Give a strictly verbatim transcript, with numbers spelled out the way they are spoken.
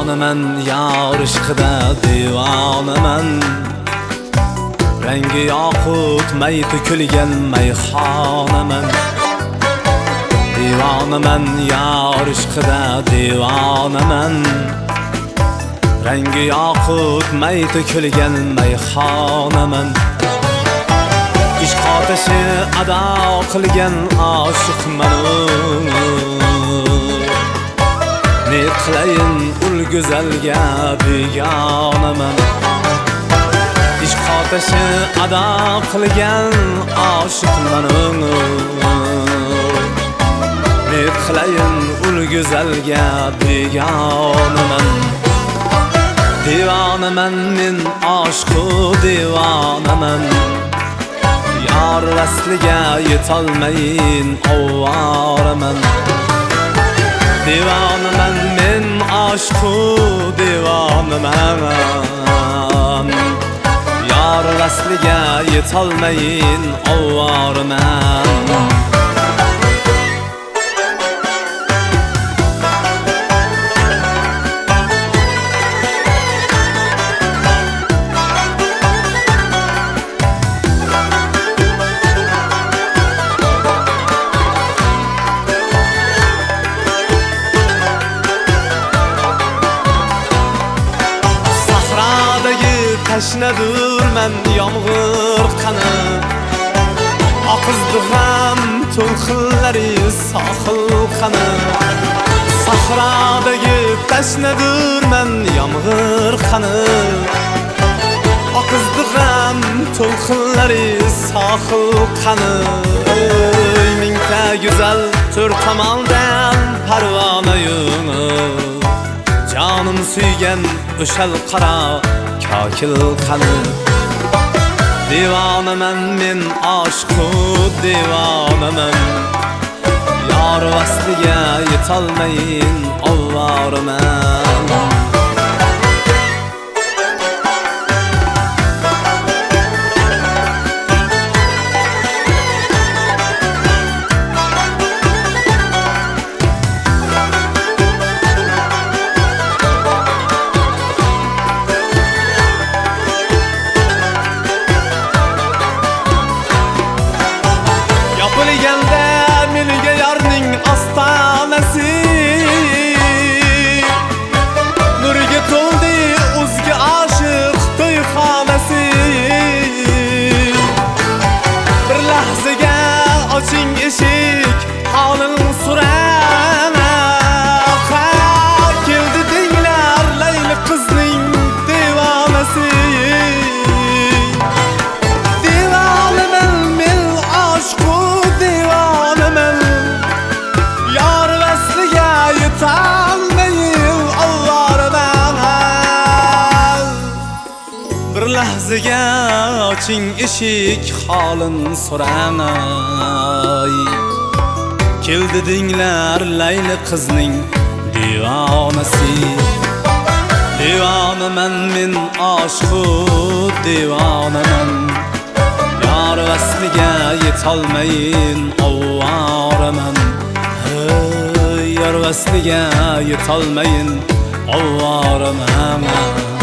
Divonaman yar ishqida divonaman, rangi yoqut may to'kilgan mayxonaman. Divonaman yar ishqida divonaman, rangi yoqut may to'kilgan mayxonaman. Ishq otashi ado qilgan oshiqman, ne qilayin ul go'zalga begonaman. Ishq otashi ado qilgan oshiqman, ne qilayin ul go'zalga begonaman. Divonaman men oshiqu divonaman, yar vasliga yetolmayin ovoraman. Divonaman men oshiqu divonaman, yar vasliga yetolmayin ovoraman. Tashnadur men yomg'ir qani, oqizdi ham to'lqinlari sohil qani. Sahrodagi tashnadur men yomg'ir qani, oqizdi ham to'lqinlari sohil qani. Mingta go'zal to'rt tomondan parvonayim, jonim suygan o'shal qaro kakil qani. Divonaman men oshiqu divonaman, yar vasliga yetolmayin ovoraman. Menga yarning ostonasi, nuriga to'ldi o'zga oshiq to'yxonasi. Bir lahzaga oching eshik, holim so'rang. Keldi denglar Layli qizning divonasi. Divonaman men oshiqu divonaman, yar vasliga yetolmayin ovoraman. Bir lahzaga oching eshik, holim so'rang. Keldi denglar Layli qizning divonasi. Divonaman men oshiqu divonaman, yar vasliga yetolmayin ovoraman. Hey, yar vasliga yetolmayin ovoraman.